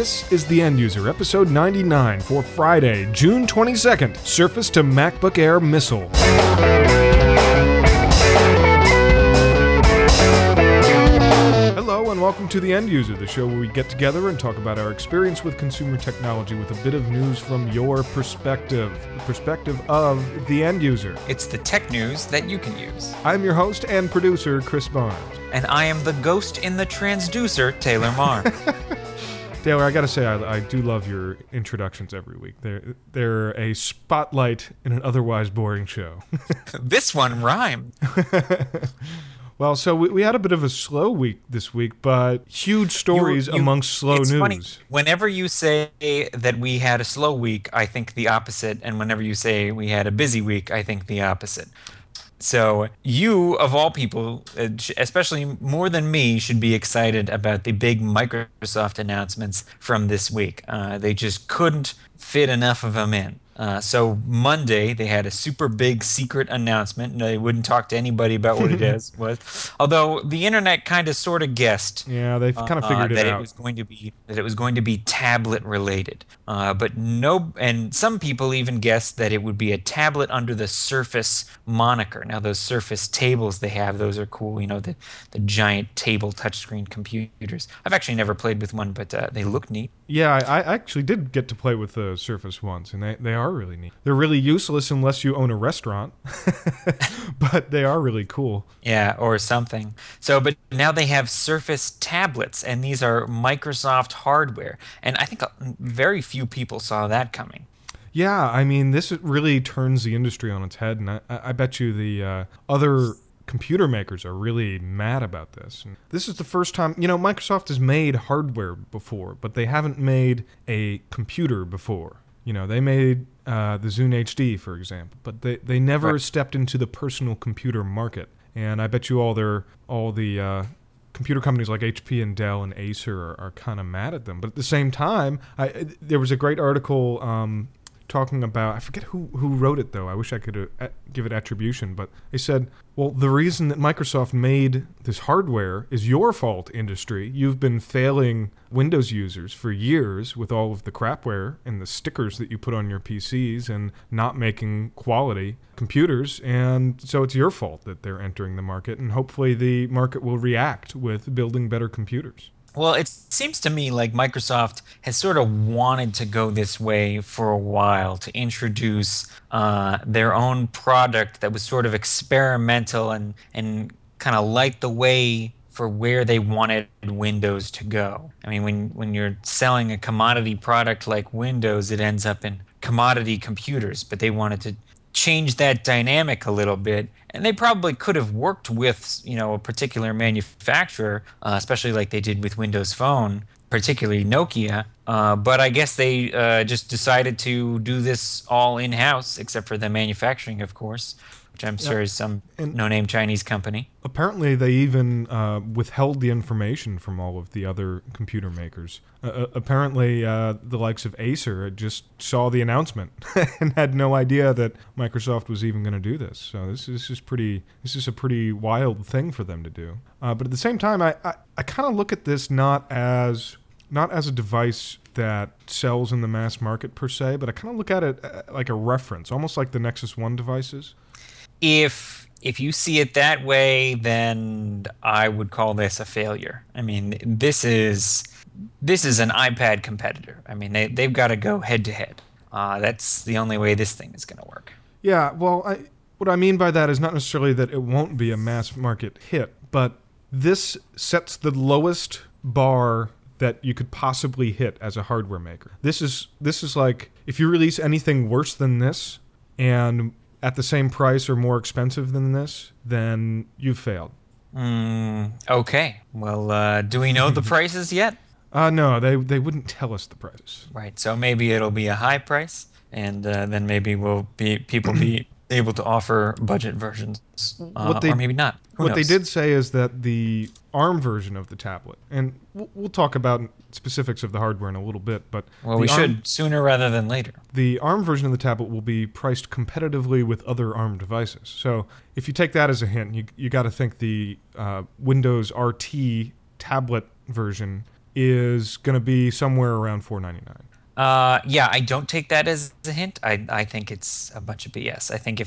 This is The End User, episode 99 for Friday, June 22nd, Surface to MacBook Air missile. Hello and welcome to The End User, the show where we get together and talk about our experience with consumer technology with a bit of news from your perspective, the perspective of the end user. It's the tech news that you can use. I'm your host and producer, Chris Barnes. And I am the ghost in the transducer, Taylor Marr. Taylor, I gotta say, I do love your introductions every week. They're a spotlight in an otherwise boring show. This one rhymed. Well, so we had a bit of a slow week this week, but huge stories amongst slow it's news. Funny. Whenever you say that we had a slow week, I think the opposite. And whenever you say we had a busy week, I think the opposite. So you, of all people, especially more than me, should be excited about the big Microsoft announcements from this week. They just couldn't fit enough of them in. So Monday, they had a super big secret announcement. No, they wouldn't talk to anybody about what it was. Although the internet kind of sort of guessed. Yeah, they've kind of figured it out. That it was going to be tablet related. But no, and some people even guessed that it would be a tablet under the Surface moniker. Now those Surface tables they have, those are cool. You know, the giant table touchscreen computers. I've actually never played with one, but they look neat. Yeah, I actually did get to play with the Surface once, and they are really neat. They're really useless unless you own a restaurant, but they are really cool. Yeah, or something. So, but now they have Surface tablets, and these are Microsoft hardware. And I think very few people saw that coming. Yeah, I mean, this really turns the industry on its head, and I bet you the other computer makers are really mad about this. And this is the first time, Microsoft has made hardware before, but they haven't made a computer before. They made the Zune HD, for example, but they never stepped into the personal computer market. And I bet you all the computer companies like HP and Dell and Acer are kind of mad at them. But at the same time, there was a great article talking about, I forget who wrote it though. I wish I could give it attribution, but they said, well, the reason that Microsoft made this hardware is your fault, industry. You've been failing Windows users for years with all of the crapware and the stickers that you put on your PCs and not making quality computers, and so it's your fault that they're entering the market, and hopefully the market will react with building better computers. Well, it seems to me like Microsoft has sort of wanted to go this way for a while, to introduce their own product that was sort of experimental and kind of light the way for where they wanted Windows to go. I mean, when you're selling a commodity product like Windows, it ends up in commodity computers, but they wanted to change that dynamic a little bit, and they probably could have worked with a particular manufacturer, especially like they did with Windows Phone, particularly Nokia, but I guess they just decided to do this all in-house, except for the manufacturing, of course, which I'm sure is some no-name Chinese company. Apparently they even withheld the information from all of the other computer makers. Apparently the likes of Acer just saw the announcement and had no idea that Microsoft was even going to do this. So this is a pretty wild thing for them to do. But at the same time, I kind of look at this not as a device that sells in the mass market per se, but I kind of look at it like a reference, almost like the Nexus 1 devices. If you see it that way, then I would call this a failure. I mean, this is an iPad competitor. I mean, they've got to go head to head. That's the only way this thing is going to work. Yeah, well, what I mean by that is not necessarily that it won't be a mass market hit, but this sets the lowest bar that you could possibly hit as a hardware maker. This is like, if you release anything worse than this and at the same price or more expensive than this, then you've failed. Okay. Well, do we know the prices yet? No, they wouldn't tell us the prices. Right. So maybe it'll be a high price, and then maybe people be able to offer budget versions, or maybe not. Who knows? They did say is that the ARM version of the tablet, and we'll talk about specifics of the hardware in a little bit, but we should sooner rather than later. The ARM version of the tablet will be priced competitively with other ARM devices. So if you take that as a hint, you got to think the Windows RT tablet version is going to be somewhere around $499. Yeah, I don't take that as a hint. I think it's a bunch of BS. I think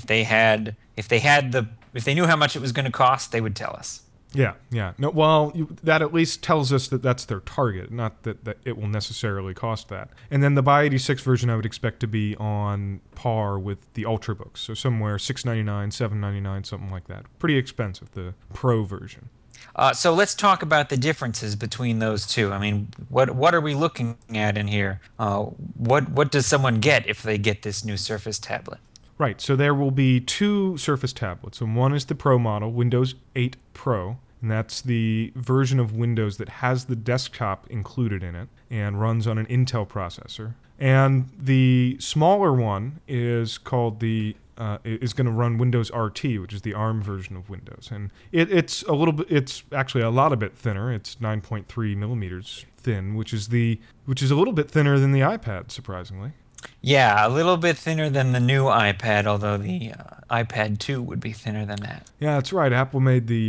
if they knew how much it was going to cost, they would tell us. Yeah, yeah. No, well, that at least tells us that that's their target, not that it will necessarily cost that. And then the Buy 86 version I would expect to be on par with the Ultrabooks, so somewhere $699, $799, something like that. Pretty expensive, the Pro version. So let's talk about the differences between those two. I mean, what are we looking at in here? What does someone get if they get this new Surface tablet? Right, so there will be two Surface tablets, and one is the Pro model, Windows 8 Pro, and that's the version of Windows that has the desktop included in it and runs on an Intel processor. And the smaller one is called is going to run Windows RT, which is the ARM version of Windows, and it's actually a lot a bit thinner. It's 9.3 millimeters thin, which is a little bit thinner than the iPad, surprisingly. Yeah, a little bit thinner than the new iPad, although the iPad 2 would be thinner than that. Yeah, that's right. Apple made the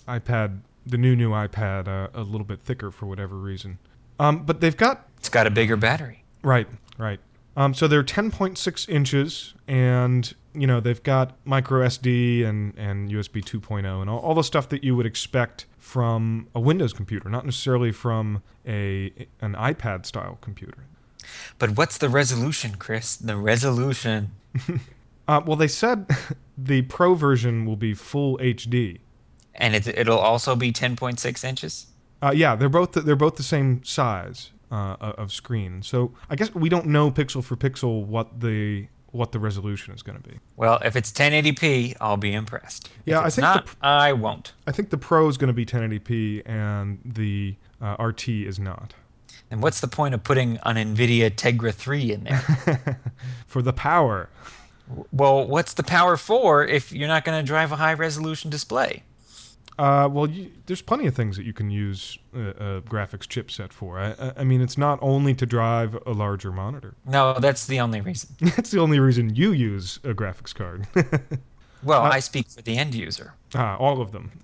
new iPad, a little bit thicker for whatever reason. But it's got a bigger battery. Right. So they're 10.6 inches, and they've got micro SD and USB 2.0 and all the stuff that you would expect from a Windows computer, not necessarily from an iPad style computer. But what's the resolution, Chris? The resolution. Well, they said the Pro version will be full HD, and it'll also be 10.6 inches. Yeah, they're both the same size of screen. So I guess we don't know pixel for pixel what the resolution is going to be. Well, if it's 1080p, I'll be impressed. Yeah, if it's not, I won't. I think the Pro is going to be 1080p, and the RT is not. And what's the point of putting an NVIDIA Tegra 3 in there? For the power. Well, what's the power for if you're not going to drive a high-resolution display? Well, there's plenty of things that you can use a graphics chipset for. I mean, it's not only to drive a larger monitor. No, that's the only reason. That's the only reason you use a graphics card. Well, I speak for the end user. All of them.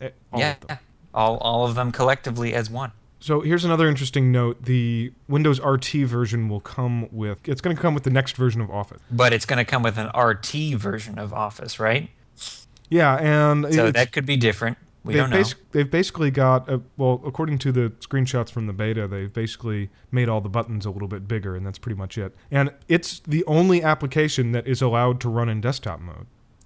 All of them collectively as one. So here's another interesting note. The Windows RT version it's going to come with the next version of Office. But it's going to come with an RT version of Office, right? Yeah, and so that could be different. We don't know. They've basically got, according to the screenshots from the beta, they've basically made all the buttons a little bit bigger, and that's pretty much it. And it's the only application that is allowed to run in desktop mode.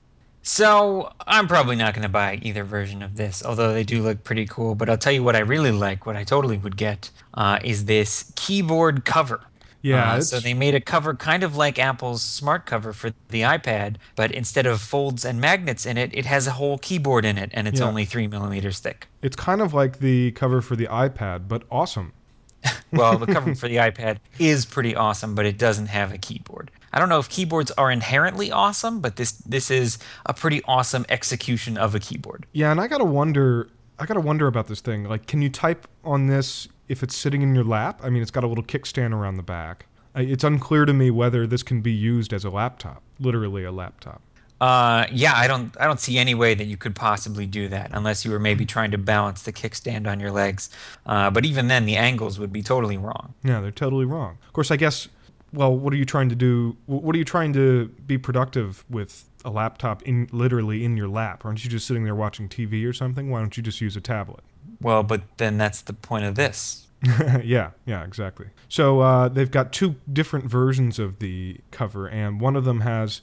So I'm probably not going to buy either version of this, although they do look pretty cool. But I'll tell you what I really like, what I totally would get, is this keyboard cover. Yeah. So they made a cover kind of like Apple's smart cover for the iPad, but instead of folds and magnets in it, it has a whole keyboard in it, and it's only 3 millimeters thick. It's kind of like the cover for the iPad, but awesome. Well, the cover for the iPad is pretty awesome, but it doesn't have a keyboard. I don't know if keyboards are inherently awesome, but this is a pretty awesome execution of a keyboard. Yeah, and I gotta wonder about this thing. Like, can you type on this if it's sitting in your lap? I mean, it's got a little kickstand around the back. It's unclear to me whether this can be used as a laptop, literally a laptop. Yeah, I don't see any way that you could possibly do that unless you were maybe trying to balance the kickstand on your legs. But even then, the angles would be totally wrong. Yeah, they're totally wrong. Of course, I guess. Well, what are you trying to do? What are you trying to be productive with a laptop literally in your lap? Aren't you just sitting there watching TV or something? Why don't you just use a tablet? Well, but then that's the point of this. Yeah, exactly. So they've got two different versions of the cover, and one of them has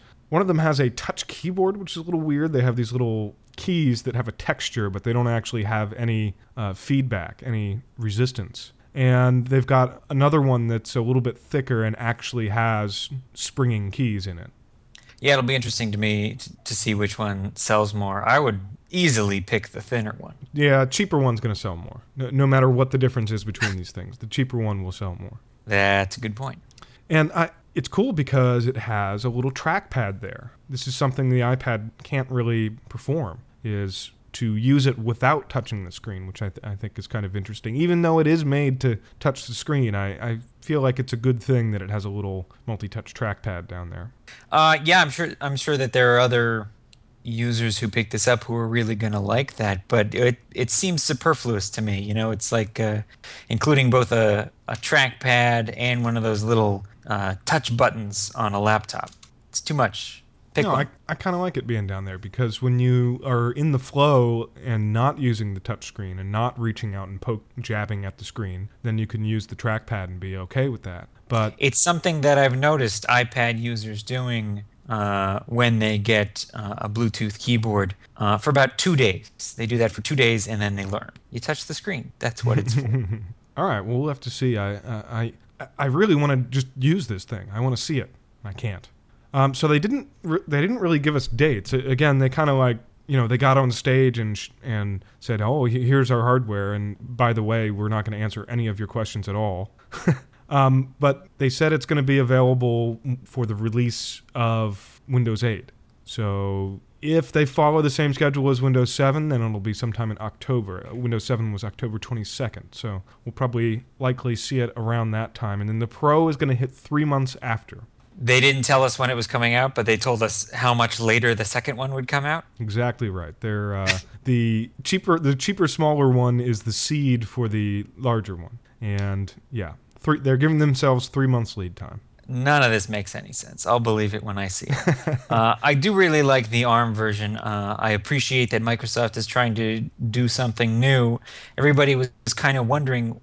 a touch keyboard, which is a little weird. They have these little keys that have a texture, but they don't actually have any feedback, any resistance. And they've got another one that's a little bit thicker and actually has springing keys in it. Yeah, it'll be interesting to me to see which one sells more. I would easily pick the thinner one. Yeah, cheaper one's going to sell more. No matter what the difference is between these things, the cheaper one will sell more. That's a good point. And it's cool because it has a little trackpad there. This is something the iPad can't really perform, is to use it without touching the screen, which I think is kind of interesting. Even though it is made to touch the screen, I feel like it's a good thing that it has a little multi-touch trackpad down there. Yeah, I'm sure that there are other users who pick this up who are really going to like that, but it seems superfluous to me. It's like including both a trackpad and one of those little touch buttons on a laptop. It's too much. Pick No, one. I kind of like it being down there because when you are in the flow and not using the touch screen and not reaching out and jabbing at the screen, then you can use the trackpad and be okay with that. But It's something that I've noticed iPad users doing when they get a Bluetooth keyboard for about 2 days. They do that for 2 days and then they learn. You touch the screen. That's what it's for. all right, well, we'll have to see. I really want to just use this thing. I want to see it. I can't. So they didn't really give us dates. Again, they kind of like, they got on stage and said, "Oh, here's our hardware, and by the way, we're not going to answer any of your questions at all." But they said it's going to be available for the release of Windows 8. So if they follow the same schedule as Windows 7, then it'll be sometime in October. Windows 7 was October 22nd, so we'll probably likely see it around that time. And then the Pro is going to hit 3 months after. They didn't tell us when it was coming out, but they told us how much later the second one would come out. Exactly right. They're the cheaper, smaller one is the seed for the larger one, and yeah, they're giving themselves 3 months lead time. None of this makes any sense. I'll believe it when I see it. I do really like the ARM version. I appreciate that Microsoft is trying to do something new. Everybody was kind of wondering,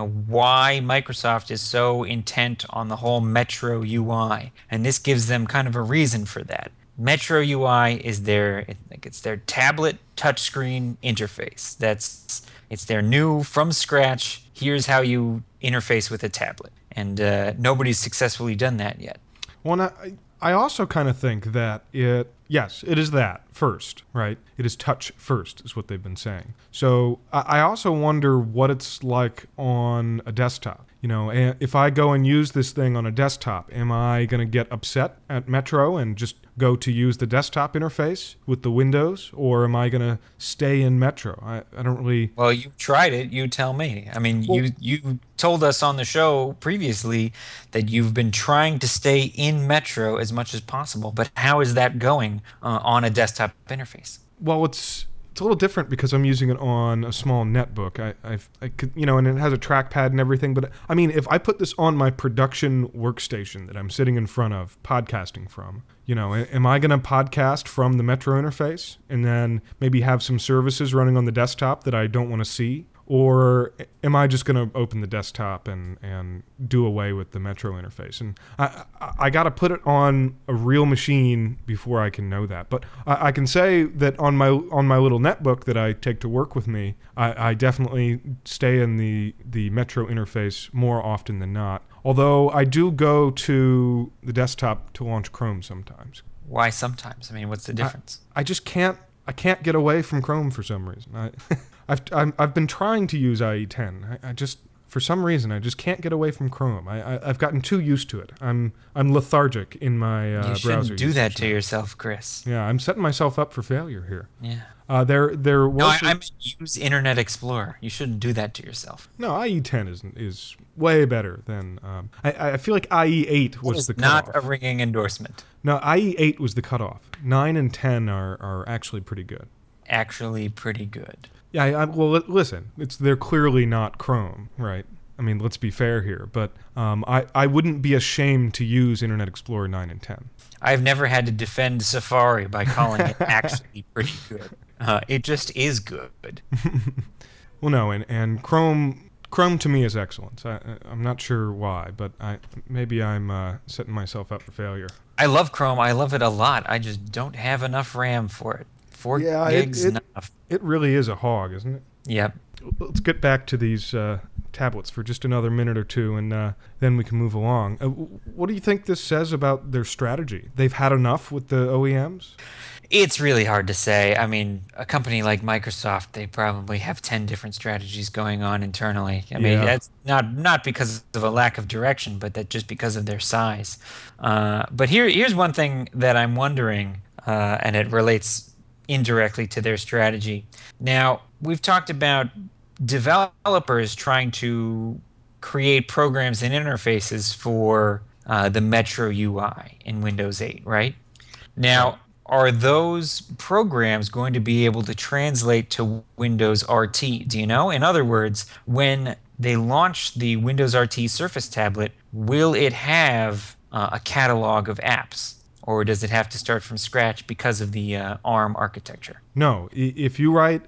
why Microsoft is so intent on the whole Metro UI, and this gives them kind of a reason for that. Metro UI is it's their tablet touchscreen interface. It's their new from scratch. Here's how you interface with a tablet, and nobody's successfully done that yet. Well, I also kind of think that it is that first, right? It is touch first, is what they've been saying. So I also wonder what it's like on a desktop. If I go and use this thing on a desktop, am I going to get upset at Metro and just go to use the desktop interface with the Windows, or am I going to stay in Metro? I don't really... Well, you've tried it. You tell me. I mean, you told us on the show previously that you've been trying to stay in Metro as much as possible, but how is that going on a desktop interface? Well, it's a little different because I'm using it on a small netbook. I could, and it has a trackpad and everything. But I mean, if I put this on my production workstation that I'm sitting in front of, podcasting from, am I going to podcast from the Metro interface and then maybe have some services running on the desktop that I don't want to see? Or am I just going to open the desktop and do away with the Metro interface? And I got to put it on a real machine before I can know that. But I can say that on my little netbook that I take to work with me, I definitely stay in the Metro interface more often than not. Although I do go to the desktop to launch Chrome sometimes. Why sometimes? I mean, what's the difference? I just can't. I can't get away from Chrome for some reason. I've been trying to use IE10. I just, for some reason, I just can't get away from Chrome. I've gotten too used to it. I'm lethargic in my browser. You shouldn't do that to now. yourself, Chris. Yeah, I'm setting myself up for failure here. Yeah. There was. No, I mean, use Internet Explorer. You shouldn't do that to yourself. No, IE10 is way better than. I feel like IE8 was the cutoff. Not a ringing endorsement. No, IE8 was the cutoff. 9 and 10 are actually pretty good. Actually, pretty good. Yeah, well, listen, they're clearly not Chrome, right? I mean, let's be fair here, but I wouldn't be ashamed to use Internet Explorer 9 and 10. I've never had to defend Safari by calling it actually pretty good. It just is good. Well, no, and Chrome to me is excellent. I'm not sure why, but maybe I'm setting myself up for failure. I love Chrome. I love it a lot. I just don't have enough RAM for it. 4 gigs enough. It really is a hog, isn't it? Yep. Let's get back to these tablets for just another minute or two, and then we can move along. What do you think this says about their strategy? They've had enough with the OEMs? It's really hard to say. I mean, a company like Microsoft, they probably have 10 different strategies going on internally. I mean, that's not because of a lack of direction, but that just because of their size. But here's one thing that I'm wondering, and it relates indirectly to their strategy. Now, we've talked about developers trying to create programs and interfaces for the Metro UI in Windows 8, right? Now, are those programs going to be able to translate to Windows RT? Do you know? In other words, when they launch the Windows RT Surface tablet, will it have a catalog of apps? Or does it have to start from scratch because of the ARM architecture? No, if you write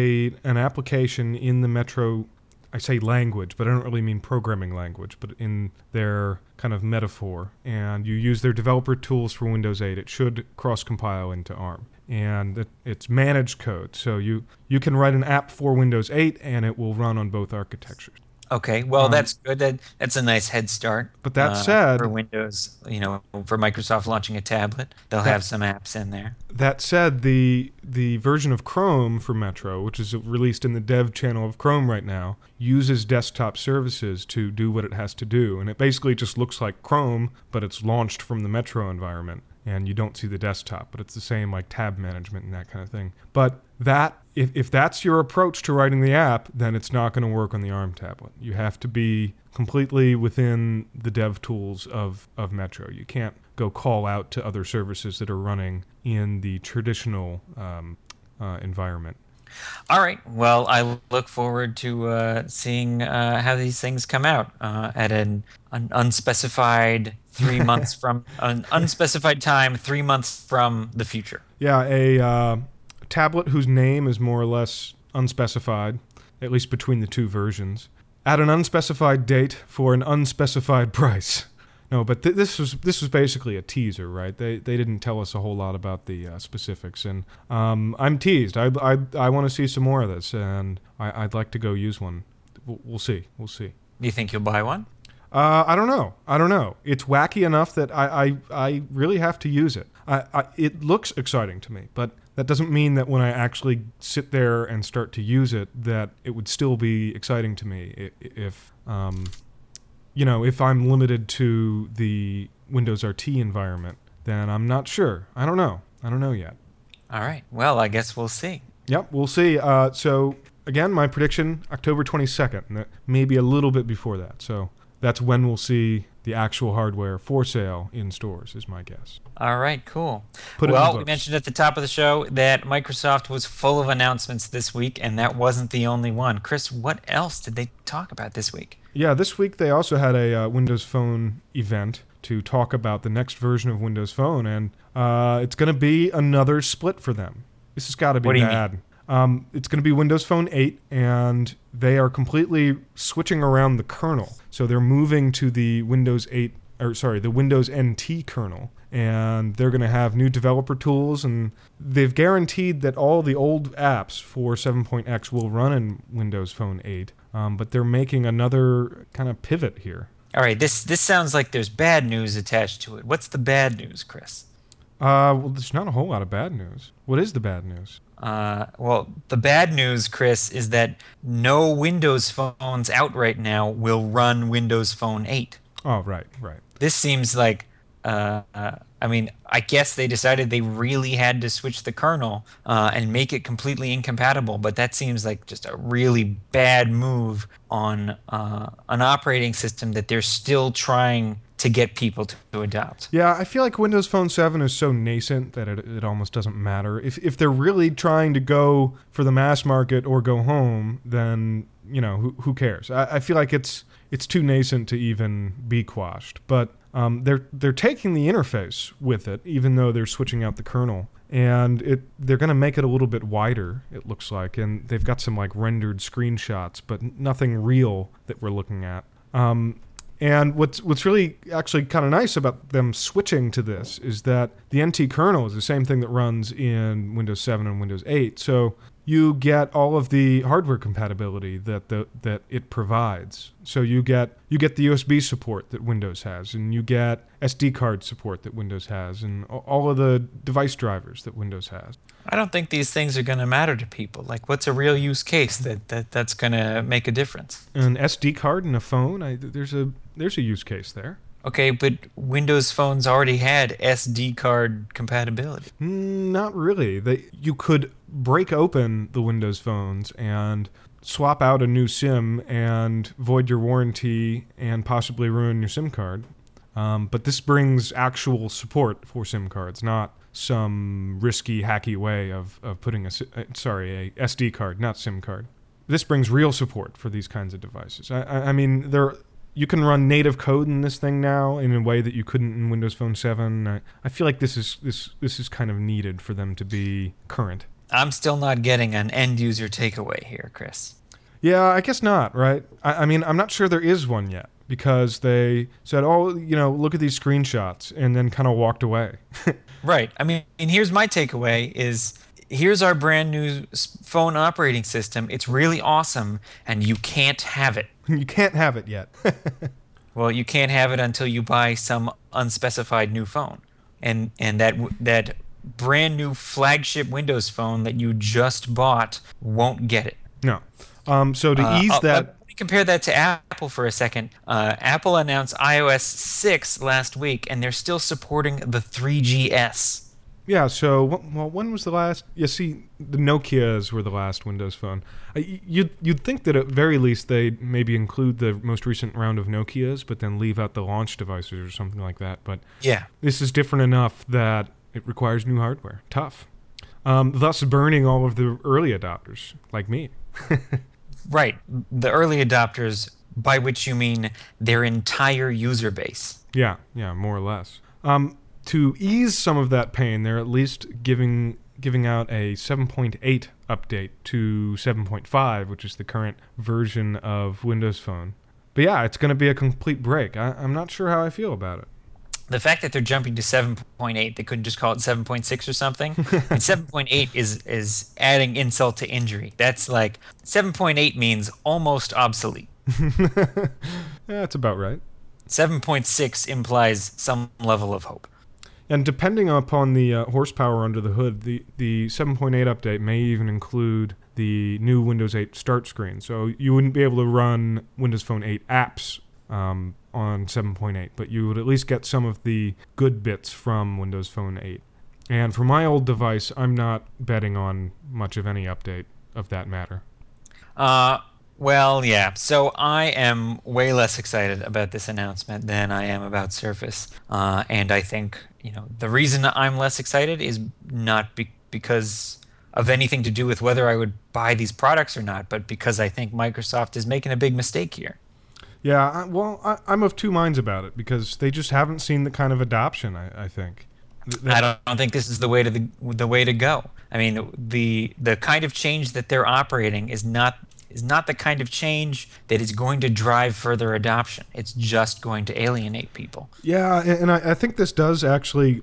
an application in the Metro, I say language, but I don't really mean programming language, but in their kind of metaphor, and you use their developer tools for Windows 8, it should cross-compile into ARM. And it's managed code, so you can write an app for Windows 8, and it will run on both architectures. Okay, well, that's good. That's a nice head start. But that said, for Windows, for Microsoft launching a tablet, they'll have some apps in there. That said, the version of Chrome for Metro, which is released in the dev channel of Chrome right now, uses desktop services to do what it has to do. And it basically just looks like Chrome, but it's launched from the Metro environment. And you don't see the desktop, but it's the same like tab management and that kind of thing. But if that's your approach to writing the app, then it's not going to work on the ARM tablet. You have to be completely within the dev tools of Metro. You can't go call out to other services that are running in the traditional environment. All right. Well, I look forward to seeing how these things come out at an unspecified 3 months from an unspecified time, 3 months from the future. Yeah, a tablet whose name is more or less unspecified, at least between the two versions, at an unspecified date for an unspecified price. No, but this was basically a teaser, right? They didn't tell us a whole lot about the specifics, and I'm teased. I want to see some more of this, and I'd like to go use one. We'll see. Do you think you'll buy one? I don't know. It's wacky enough that I really have to use it. It looks exciting to me, but that doesn't mean that when I actually sit there and start to use it, that it would still be exciting to me if if I'm limited to the Windows RT environment, then I'm not sure. I don't know yet. All right. Well, I guess we'll see. Yep, we'll see. So, again, my prediction, October 22nd, maybe a little bit before that. So that's when we'll see the actual hardware for sale in stores, is my guess. All right, cool. We mentioned at the top of the show that Microsoft was full of announcements this week, and that wasn't the only one. Chris, what else did they talk about this week? Yeah, this week they also had a Windows Phone event to talk about the next version of Windows Phone, and it's going to be another split for them. This has got to be bad. It's going to be Windows Phone 8, and they are completely switching around the kernel. So they're moving to the Windows NT kernel, and they're going to have new developer tools, and they've guaranteed that all the old apps for 7.x will run in Windows Phone 8, but they're making another kind of pivot here. All right, this sounds like there's bad news attached to it. What's the bad news, Chris? Well, there's not a whole lot of bad news. What is the bad news? Well, the bad news, Chris, is that no Windows phones out right now will run Windows Phone 8. Oh, right. This seems like, I guess they decided they really had to switch the kernel and make it completely incompatible, but that seems like just a really bad move on an operating system that they're still trying to get people to adopt. Yeah, I feel like Windows Phone 7 is so nascent that it almost doesn't matter. If they're really trying to go for the mass market or go home, then, who cares? I feel like it's too nascent to even be quashed. But they're taking the interface with it, even though they're switching out the kernel. And they're going to make it a little bit wider, it looks like. And they've got some rendered screenshots, but nothing real that we're looking at. And what's really actually kind of nice about them switching to this is that the NT kernel is the same thing that runs in Windows 7 and Windows 8. So you get all of the hardware compatibility that it provides. So you get the USB support that Windows has, and you get SD card support that Windows has, and all of the device drivers that Windows has. I don't think these things are going to matter to people. Like, what's a real use case that's going to make a difference? An SD card in a phone, there's a use case there. Okay, but Windows phones already had SD card compatibility. Not really. You could break open the Windows phones and swap out a new SIM and void your warranty and possibly ruin your SIM card. But this brings actual support for SIM cards, not some risky, hacky way of putting a SD card, not SIM card. This brings real support for these kinds of devices. I mean, you can run native code in this thing now in a way that you couldn't in Windows Phone 7. I feel like this is kind of needed for them to be current. I'm still not getting an end user takeaway here, Chris. Yeah, I guess not, right? I mean, I'm not sure there is one yet because they said, oh, look at these screenshots and then kind of walked away. Right. I mean, and here's my takeaway is here's our brand new phone operating system. It's really awesome, and you can't have it. You can't have it yet. Well, you can't have it until you buy some unspecified new phone. And that brand new flagship Windows phone that you just bought won't get it. No. So to ease that... Let me compare that to Apple for a second. Apple announced iOS 6 last week, and they're still supporting the 3GS. Yeah, so when was the last... You see, the Nokias were the last Windows phone. You'd think that at very least they'd maybe include the most recent round of Nokias, but then leave out the launch devices or something like that. But yeah, this is different enough that it requires new hardware. Tough. Thus burning all of the early adopters, like me. Right. The early adopters, by which you mean their entire user base. Yeah, more or less. To ease some of that pain, they're at least giving out a 7.8 update to 7.5, which is the current version of Windows Phone. But yeah, it's going to be a complete break. I'm not sure how I feel about it. The fact that they're jumping to 7.8, they couldn't just call it 7.6 or something. And 7.8 is adding insult to injury. That's like 7.8 means almost obsolete. Yeah, that's about right. 7.6 implies some level of hope. And depending upon the horsepower under the hood, the 7.8 update may even include the new Windows 8 start screen. So you wouldn't be able to run Windows Phone 8 apps on 7.8, but you would at least get some of the good bits from Windows Phone 8. And for my old device, I'm not betting on much of any update of that matter. Well, yeah. So I am way less excited about this announcement than I am about Surface. And I think, the reason I'm less excited is not because of anything to do with whether I would buy these products or not, but because I think Microsoft is making a big mistake here. Yeah, I'm of two minds about it because they just haven't seen the kind of adoption, I think. I don't think this is the way to go. I mean, the kind of change that they're operating is not the kind of change that is going to drive further adoption. It's just going to alienate people. Yeah, and I think this does actually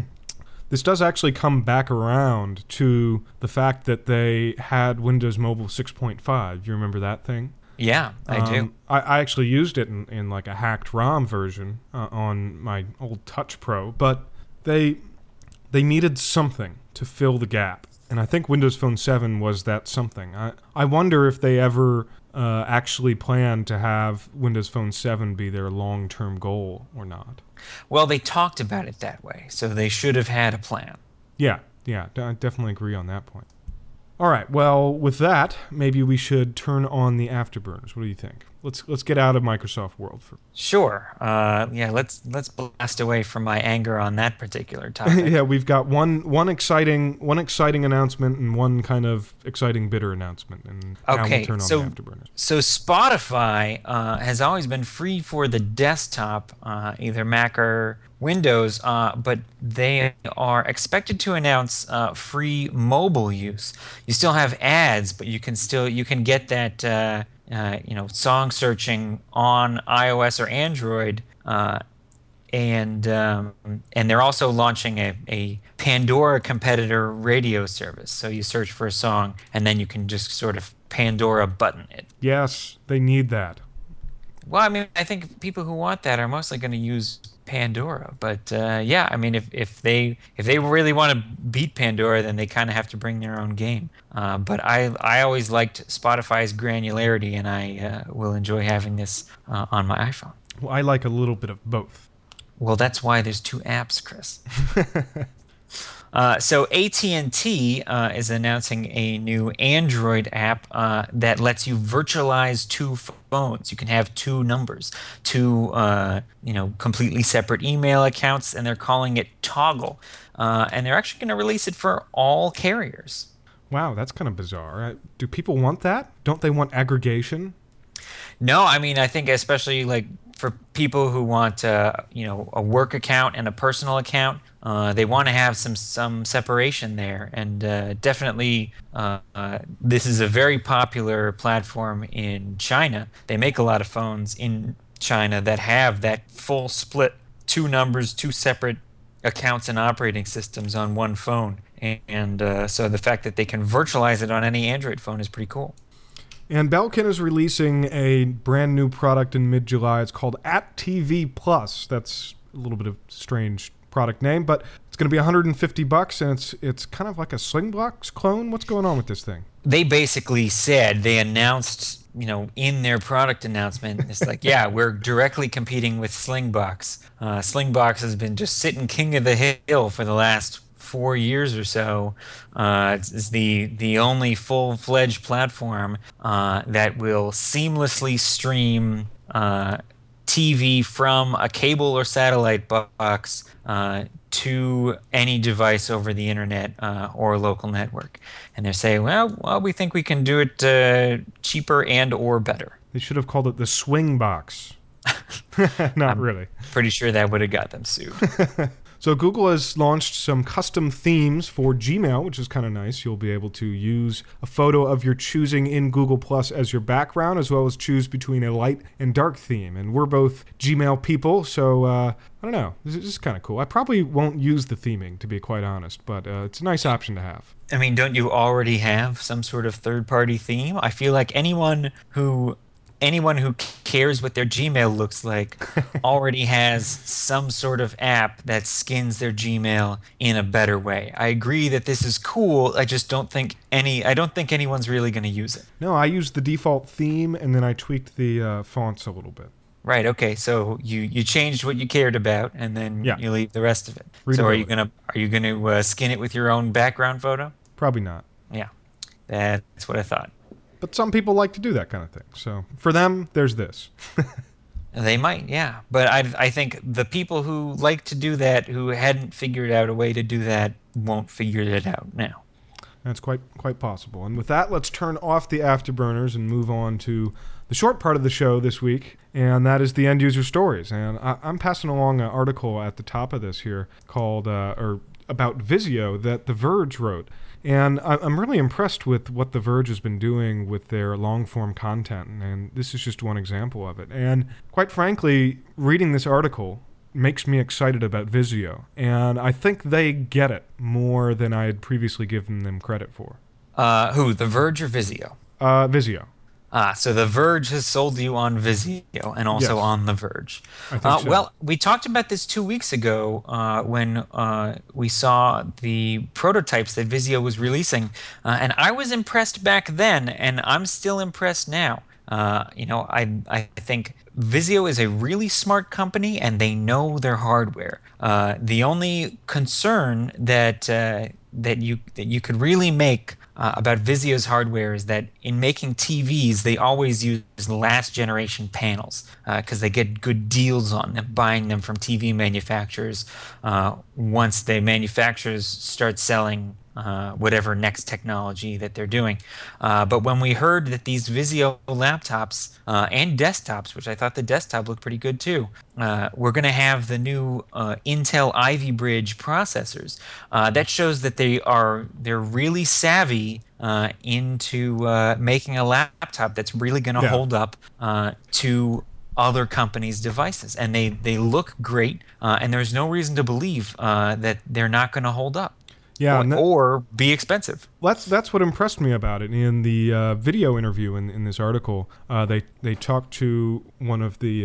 come back around to the fact that they had Windows Mobile 6.5. You remember that thing? Yeah, I do. I actually used it in like a hacked ROM version on my old Touch Pro, but they needed something to fill the gap. And I think Windows Phone 7 was that something. I wonder if they ever actually plan to have Windows Phone 7 be their long-term goal or not. Well, they talked about it that way, so they should have had a plan. Yeah, I definitely agree on that point. All right, well, with that, maybe we should turn on the afterburners. What do you think? Let's get out of Microsoft world for. Sure. Yeah. Let's blast away from my anger on that particular topic. Yeah, we've got one exciting announcement and one kind of exciting bitter announcement, and now we'll turn on the afterburners. So Spotify has always been free for the desktop, either Mac or Windows, but they are expected to announce free mobile use. You still have ads, but you can get that. Song searching on iOS or Android, and they're also launching a Pandora competitor radio service. So you search for a song, and then you can just sort of Pandora button it. Yes, they need that. Well, I mean, I think people who want that are mostly going to use Pandora, but I mean, if they really want to beat Pandora, then they kind of have to bring their own game. But I always liked Spotify's granularity, and I will enjoy having this on my iPhone. Well, I like a little bit of both. Well, that's why there's two apps, Chris. So AT&T is announcing a new Android app that lets you virtualize two phones. You can have two numbers, two completely separate email accounts, and they're calling it Toggle. And they're actually going to release it for all carriers. Wow, that's kind of bizarre. Do people want that? Don't they want aggregation? No, I mean, I think especially like for people who want, a work account and a personal account, they want to have some separation there. And definitely, this is a very popular platform in China. They make a lot of phones in China that have that full split, two numbers, two separate accounts and operating systems on one phone. And so the fact that they can virtualize it on any Android phone is pretty cool. And Belkin is releasing a brand new product in mid-July. It's called ATTV Plus. That's a little bit of a strange product name, but it's going to be $150, and it's kind of like a Slingbox clone. What's going on with this thing? They basically they announced, in their product announcement, it's like, yeah, we're directly competing with Slingbox. Slingbox has been just sitting king of the hill for the last 4 years or so. It's the only full-fledged platform that will seamlessly stream TV from a cable or satellite box to any device over the internet or local network. And they're saying, well, we think we can do it cheaper and or better. They should have called it the Swing Box. Not really. Pretty sure that would have got them sued. So Google has launched some custom themes for Gmail, which is kind of nice. You'll be able to use a photo of your choosing in Google Plus as your background, as well as choose between a light and dark theme. And we're both Gmail people, so I don't know. This is kind of cool. I probably won't use the theming, to be quite honest, but it's a nice option to have. I mean, don't you already have some sort of third-party theme? I feel like anyone who cares what their Gmail looks like already has some sort of app that skins their Gmail in a better way. I agree that this is cool. I just don't think anyone's really going to use it. No, I used the default theme, and then I tweaked the fonts a little bit. Right. Okay. So you changed what you cared about, and then you leave the rest of it. So are you gonna skin it with your own background photo? Probably not. Yeah, that's what I thought. But some people like to do that kind of thing. So for them, there's this. They might, yeah. But I think the people who like to do that, who hadn't figured out a way to do that, won't figure it out now. That's quite possible. And with that, let's turn off the afterburners and move on to the short part of the show this week, and that is the end user stories. And I'm passing along an article at the top of this here called about Vizio that The Verge wrote. And I'm really impressed with what The Verge has been doing with their long-form content, and this is just one example of it. And quite frankly, reading this article makes me excited about Vizio, and I think they get it more than I had previously given them credit for. Who, The Verge or Vizio? Vizio. So The Verge has sold you on Vizio and also on The Verge. I think so. Well, we talked about this 2 weeks ago when we saw the prototypes that Vizio was releasing, and I was impressed back then, and I'm still impressed now. I think Vizio is a really smart company, and they know their hardware. The only concern that you could really make about Vizio's hardware is that in making TVs, they always use last generation panels because they get good deals on them, buying them from TV manufacturers once the manufacturers start selling whatever next technology that they're doing. But when we heard that these Vizio laptops and desktops, which I thought the desktop looked pretty good too, we're going to have the new Intel Ivy Bridge processors. That shows that they're really savvy into making a laptop that's really going to hold up to other companies' devices, and they look great, and there's no reason to believe that they're not going to hold up. Yeah, or be expensive. That's what impressed me about it. In the video interview in this article, they talked to one of the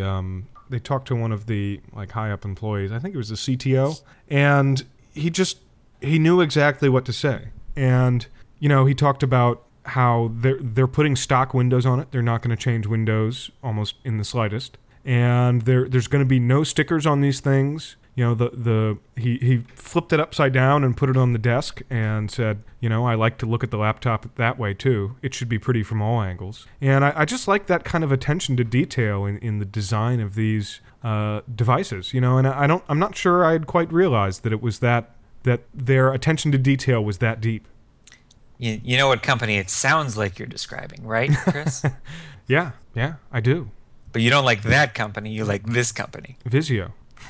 like high up employees. I think it was the CTO, and he knew exactly what to say. And he talked about how they're putting stock Windows on it. They're not going to change Windows almost in the slightest. And there's going to be no stickers on these things. he flipped it upside down and put it on the desk and said, I like to look at the laptop that way too. It should be pretty from all angles. And I just like that kind of attention to detail in the design of these devices. And I'm not sure I'd quite realized that it was that their attention to detail was that deep. You know what company it sounds like you're describing, right, Chris? Yeah, I do. But you don't like that company, you like this company. Vizio.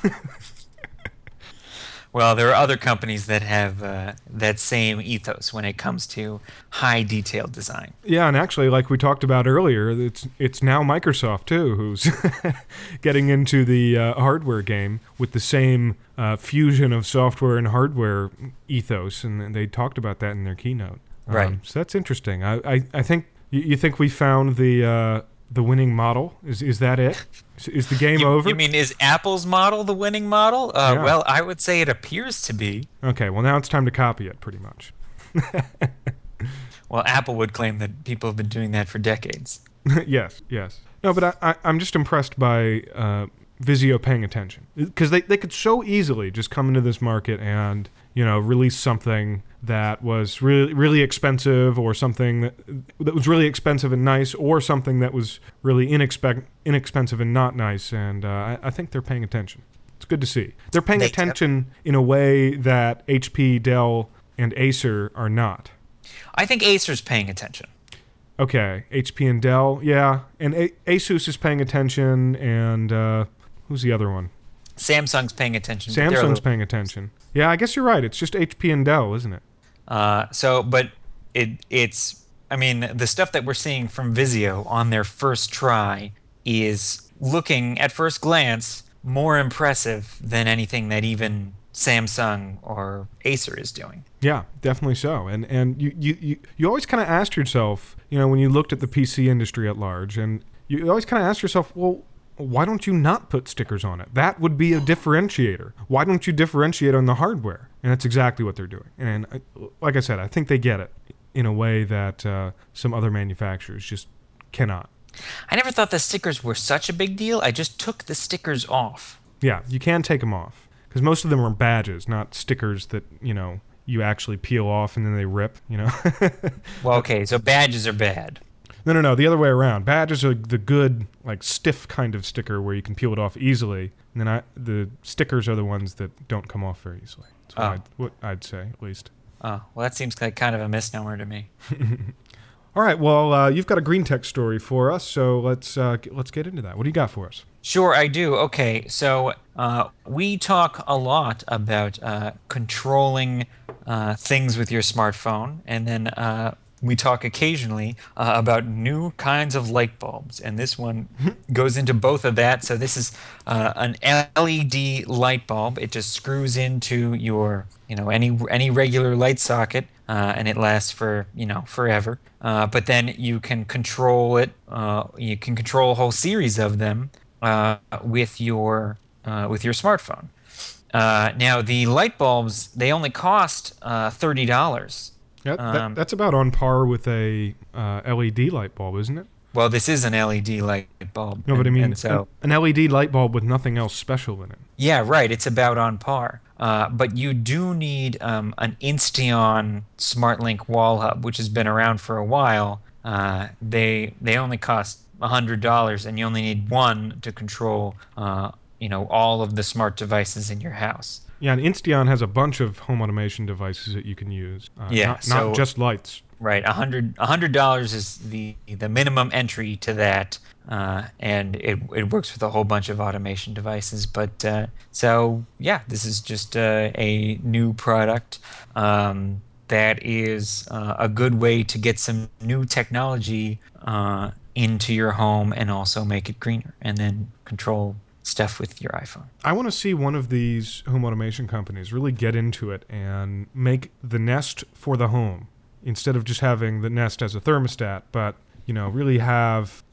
Well, there are other companies that have that same ethos when it comes to high detailed design. Yeah, and actually, like we talked about earlier, it's now Microsoft too who's getting into the hardware game with the same fusion of software and hardware ethos, and they talked about that in their keynote. Right. So that's interesting. I think you think we found the winning model? Is that it? Is the game over? You mean, is Apple's model the winning model? Yeah. Well, I would say it appears to be. Okay, well now it's time to copy it, pretty much. Well, Apple would claim that people have been doing that for decades. Yes. No, but I'm just impressed by Vizio paying attention. Because they could so easily just come into this market and, release something that was really, really expensive, or something that was really expensive and nice, or something that was really inexpensive and not nice. And I think they're paying attention. It's good to see. They're paying attention in a way that HP, Dell, and Acer are not. I think Acer's paying attention. Okay, HP and Dell, yeah. And Asus is paying attention, and who's the other one? Samsung's paying attention. Samsung's paying attention. Yeah, I guess you're right. It's just HP and Dell, isn't it? But it's the stuff that we're seeing from Vizio on their first try is looking, at first glance, more impressive than anything that even Samsung or Acer is doing. Yeah, definitely so. And you always kind of asked yourself, when you looked at the PC industry at large, and you always kind of asked yourself, well, why don't you not put stickers on it? That would be a differentiator. Why don't you differentiate on the hardware? And that's exactly what they're doing. And like I said, I think they get it in a way that some other manufacturers just cannot. I never thought the stickers were such a big deal. I just took the stickers off. Yeah, you can take them off. Because most of them are badges, not stickers that, you actually peel off and then they rip, Well, okay, so badges are bad. No, the other way around. Badges are the good, stiff kind of sticker where you can peel it off easily. And then the stickers are the ones that don't come off very easily. That's what I'd say, at least. Oh, well, that seems like kind of a misnomer to me. All right, well, you've got a green tech story for us, so let's get into that. What do you got for us? Sure, I do. Okay, so we talk a lot about controlling things with your smartphone, and then we talk occasionally about new kinds of light bulbs, and this one goes into both of that. So this is an LED light bulb. It just screws into your, any regular light socket, and it lasts for, forever. But then you can control it. You can control a whole series of them with your smartphone. Now the light bulbs, they only cost $30. Yeah, that's about on par with a LED light bulb, isn't it? Well, this is an LED light bulb. No, but I mean, an LED light bulb with nothing else special in it. Yeah, right. It's about on par. But you do need an Insteon SmartLink wall hub, which has been around for a while. They only cost $100, and you only need one to control, all of the smart devices in your house. Yeah, and Insteon has a bunch of home automation devices that you can use. Not just lights. Right, $100 is the minimum entry to that, and it works with a whole bunch of automation devices. But this is just a new product that is a good way to get some new technology into your home and also make it greener, and then control stuff with your iPhone. I want to see one of these home automation companies really get into it and make the Nest for the home, instead of just having the Nest as a thermostat, but really have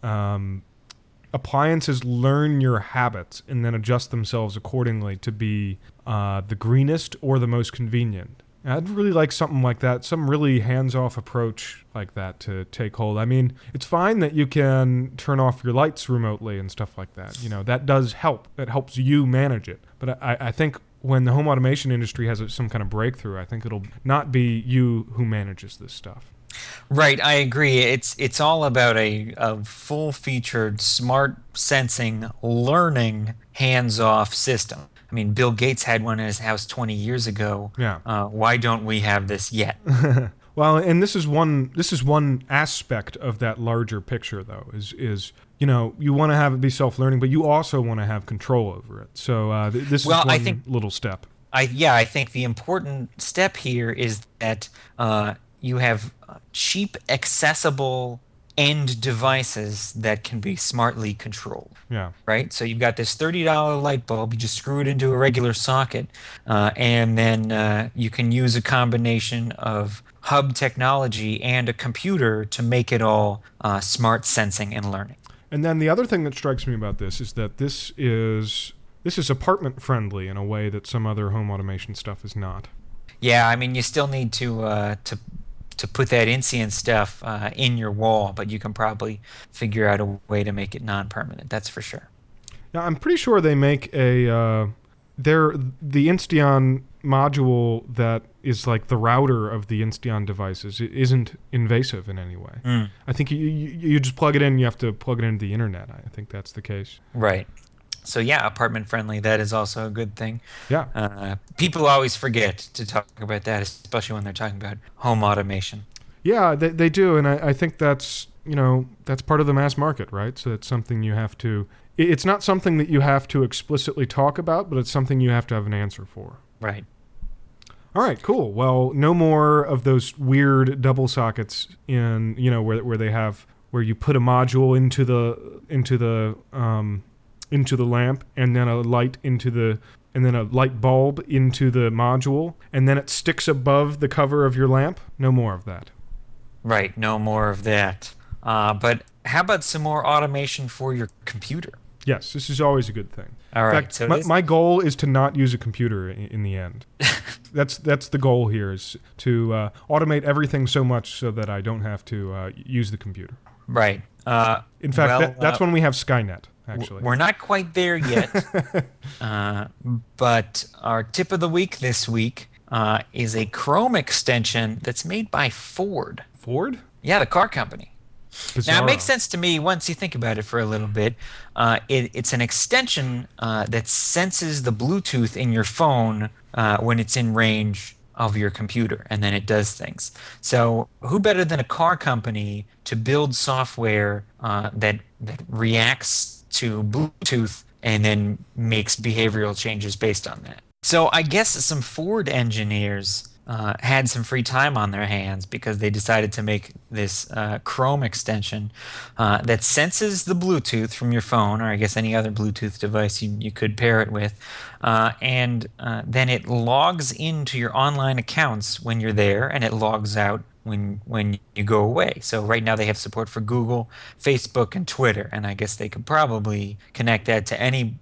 appliances learn your habits and then adjust themselves accordingly to be the greenest or the most convenient. I'd really like something like that, some really hands-off approach like that to take hold. I mean, it's fine that you can turn off your lights remotely and stuff like that. You know, that does help. That helps you manage it. But I think when the home automation industry has some kind of breakthrough, I think it'll not be you who manages this stuff. Right, I agree. It's all about a full-featured, smart sensing, learning, hands-off system. I mean, Bill Gates had one in his house 20 years ago. Yeah. Why don't we have this yet? Well, and this is one aspect of that larger picture, though. Is you know, you want to have it be self-learning, but you also want to have control over it. So this is one little step. I think the important step here is that you have cheap, accessible end devices that can be smartly controlled. Yeah. Right? So you've got this $30 light bulb, you just screw it into a regular socket, and then you can use a combination of hub technology and a computer to make it all smart sensing and learning. And then the other thing that strikes me about this is that this is apartment friendly in a way that some other home automation stuff is not. Yeah, I mean, you still need to put that Inseon stuff in your wall, but you can probably figure out a way to make it non-permanent. That's for sure. Yeah, I'm pretty sure they make the Insteon module that is like the router of the Insteon devices. It isn't invasive in any way. I think you just plug it in. You have to plug it into the internet. I think that's the case. Right. So yeah, apartment friendly, that is also a good thing. Yeah. People always forget to talk about that, especially when they're talking about home automation. Yeah, they do, and I think that's part of the mass market, right? So it's something you have to. It's not something that you have to explicitly talk about, but it's something you have to have an answer for. Right. All right, cool. Well, no more of those weird double sockets in where you put a module into the lamp, and then a light bulb into the module, and then it sticks above the cover of your lamp. No more of that. Right, no more of that. But how about some more automation for your computer? Yes, this is always a good thing. All right. In fact, so my goal is to not use a computer in the end. That's the goal here, is to automate everything so much so that I don't have to use the computer. Right. In fact, that's when we have Skynet. Actually, we're not quite there yet. But our tip of the week this week is a Chrome extension that's made by Ford. Ford? Yeah, the car company. Bizarro. Now, it makes sense to me once you think about it for a little bit. It's an extension that senses the Bluetooth in your phone when it's in range of your computer, and then it does things. So who better than a car company to build software that reacts to Bluetooth and then makes behavioral changes based on that? So I guess some Ford engineers had some free time on their hands because they decided to make this Chrome extension that senses the Bluetooth from your phone, or I guess any other Bluetooth device you could pair it with, and then it logs into your online accounts when you're there, and it logs out when you go away. So right now they have support for Google, Facebook, and Twitter, and I guess they could probably connect that to any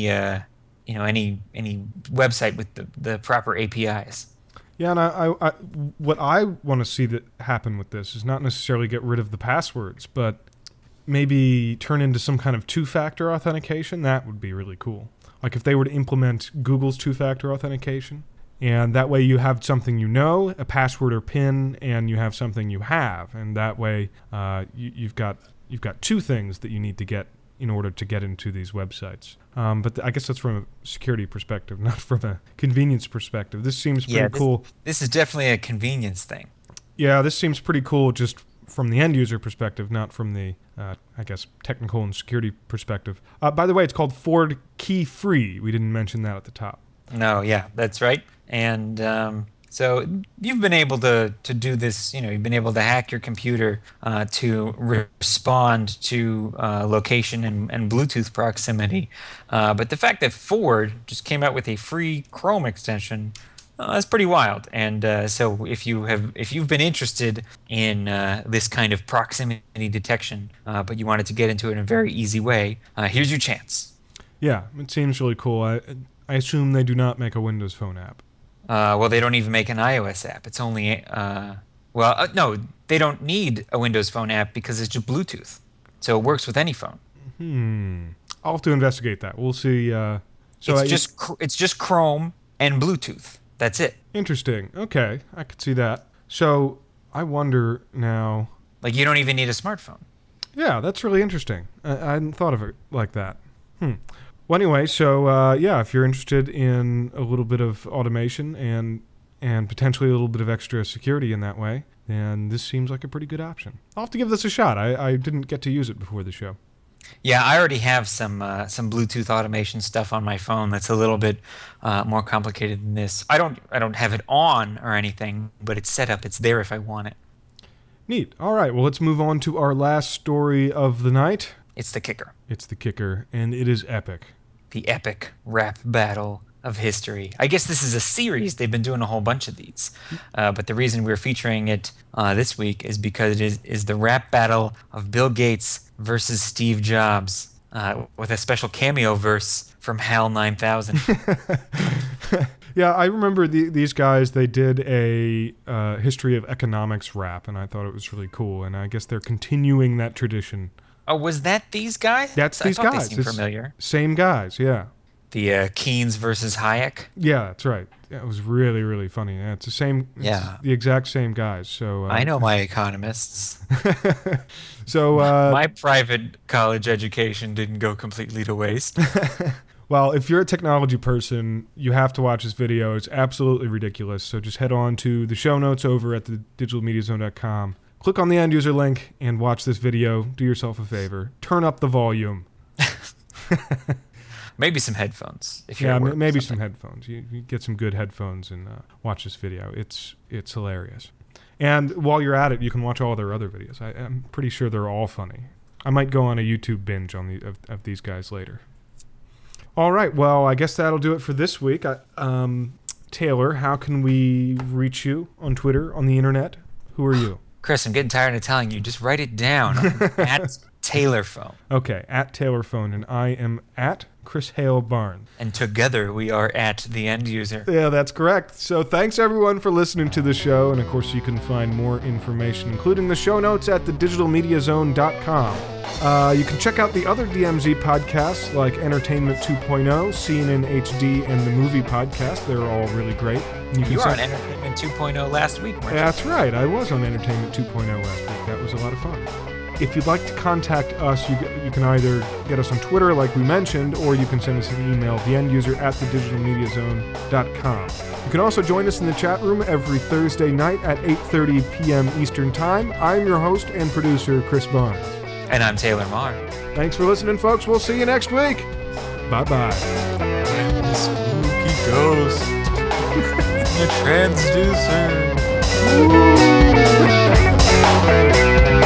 website with the proper APIs. Yeah, and I what I want to see that happen with this is not necessarily get rid of the passwords, but maybe turn into some kind of two-factor authentication. That would be really cool. Like if they were to implement Google's two-factor authentication, and that way you have something a password or PIN, and you have something you have, and that way you've got two things that you need to get in order to get into these websites. But I guess that's from a security perspective, not from a convenience perspective. This seems pretty cool. This is definitely a convenience thing. Yeah, this seems pretty cool just from the end user perspective, not from the, I guess, technical and security perspective. By the way, it's called Ford Key Free. We didn't mention that at the top. No, yeah, that's right. And so you've been able to do this, you've been able to hack your computer to respond to location and Bluetooth proximity. But the fact that Ford just came out with a free Chrome extension, that's pretty wild. And so if you've been interested in this kind of proximity detection, but you wanted to get into it in a very easy way, here's your chance. Yeah, it seems really cool. I assume they do not make a Windows Phone app. Well, they don't even make an iOS app. It's only no, they don't need a Windows Phone app because it's just Bluetooth, so it works with any phone. I'll have to investigate that. We'll see. It's just Chrome and Bluetooth. That's it. Interesting. Okay, I could see that. So I wonder now. Like, you don't even need a smartphone. Yeah, that's really interesting. I hadn't thought of it like that. Well, anyway, so if you're interested in a little bit of automation and potentially a little bit of extra security in that way, then this seems like a pretty good option. I'll have to give this a shot. I didn't get to use it before the show. Yeah, I already have some Bluetooth automation stuff on my phone that's a little bit more complicated than this. I don't have it on or anything, but it's set up. It's there if I want it. Neat. All right. Well, let's move on to our last story of the night. It's the kicker. It's the kicker, and it is epic. The epic rap battle of history. I guess this is a series. They've been doing a whole bunch of these. But the reason we're featuring it this week is because it is the rap battle of Bill Gates versus Steve Jobs, with a special cameo verse from HAL 9000. Yeah, I remember these guys. They did a history of economics rap, and I thought it was really cool. And I guess they're continuing that tradition. Oh, was that these guys? That's these guys. They seem familiar. Same guys, yeah. The Keynes versus Hayek. Yeah, that's right. Yeah, it was really, really funny. Yeah, it's the same. Yeah, the exact same guys. So I know my economists. So my private college education didn't go completely to waste. Well, if you're a technology person, you have to watch this video. It's absolutely ridiculous. So just head on to the show notes over at thedigitalmediazone.com. Click on the end user link and watch this video. Do yourself a favor. Turn up the volume. Maybe some headphones. If you're maybe some headphones. You get some good headphones and watch this video. It's hilarious. And while you're at it, you can watch all their other videos. I'm pretty sure they're all funny. I might go on a YouTube binge on of these guys later. All right. Well, I guess that'll do it for this week. Taylor, how can we reach you on Twitter, on the internet? Who are you? Chris, I'm getting tired of telling you. Just write it down. At TaylorPhone. Okay, at TaylorPhone, and I am at Chris Hale Barnes. And together we are at The End User. Yeah, that's correct. So thanks everyone for listening to the show, and of course you can find more information, including the show notes at thedigitalmediazone.com. You can check out the other DMZ podcasts like Entertainment 2.0, CNN HD, and the Movie Podcast. They're all really great. You were on Entertainment 2.0 last week, weren't you? That's right. I was on Entertainment 2.0 last week. That was a lot of fun. If you'd like to contact us, you can either get us on Twitter, like we mentioned, or you can send us an email, theenduser@thedigitalmediazone.com. You can also join us in the chat room every Thursday night at 8:30 p.m. Eastern Time. I'm your host and producer, Chris Barnes. And I'm Taylor Marr. Thanks for listening, folks. We'll see you next week. Bye-bye. The spooky ghost. The transducer.